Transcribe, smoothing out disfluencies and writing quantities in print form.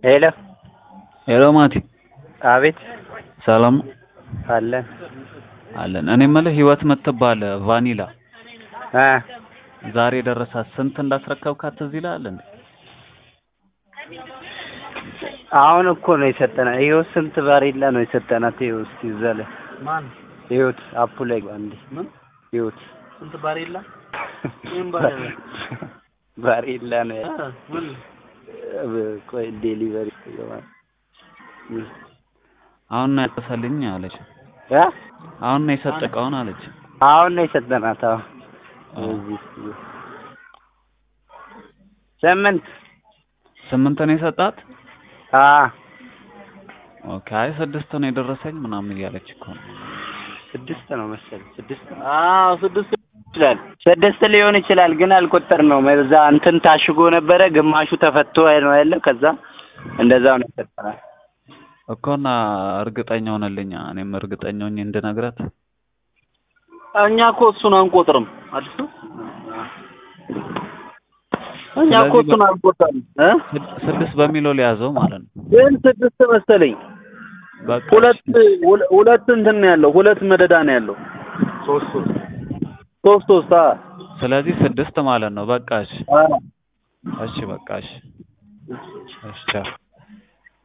ሄሎ ሄሎ ማቲ አቤት ሰላም አለን አለን እኔ ማለት ህይወት መተባለ ቫኒላ ዛሬ ደረሳት ስንት እንዳስረከብካት እዚህ ይላል እንዴ አሁን እኮ ነው የሰጠና ይሄው ስንት ባሪላ ነው የሰጠናት ይሄው እስቲ ዘለ ማን ህይወት አፑ ላይ አንዴ ምን ህይወት ስንት ባሪላ ምን ባሪላ ነው ምን ቆይ ዴሊቨሪ ይገባል አሁን ነው ያተሰልኝ አለች አሁን ነው የሰጠቀውን አለች አሁን ነው የሰጠናት ስምንት ነው የሰጣት ኦኬ ስድስት ነው የደረሰኝ ምናምን ያለች እኮ ስድስት ነው መሰለኝ ስድስት ሊሆን ይችላል ግን አልቆጠር ነው መዛ እንትን ታሽጎ ነበረ ግማሹ ተፈቶ ነው ያለው ከዛ እንደዛው ነው ተጠራ እኮና እርግጠኛ ሆነልኛ እኔም እርግጠኛ ሆኜ እንድነግራት እኛ እኮ እሱን አንቆጥርም አይደል እኛ እኮ እሱን አንቆጥርም ስድስት በሚለው ሊያዘው ማለት ነው ግን ስድስት መሰለኝ በቃ ሁለት እንትን ነው ያለው ሁለት መደዳ ነው ያለው ሶስት ስለዚህ ስድስት ማለት ነው በቃ እሺ በቃ እሺ ቻው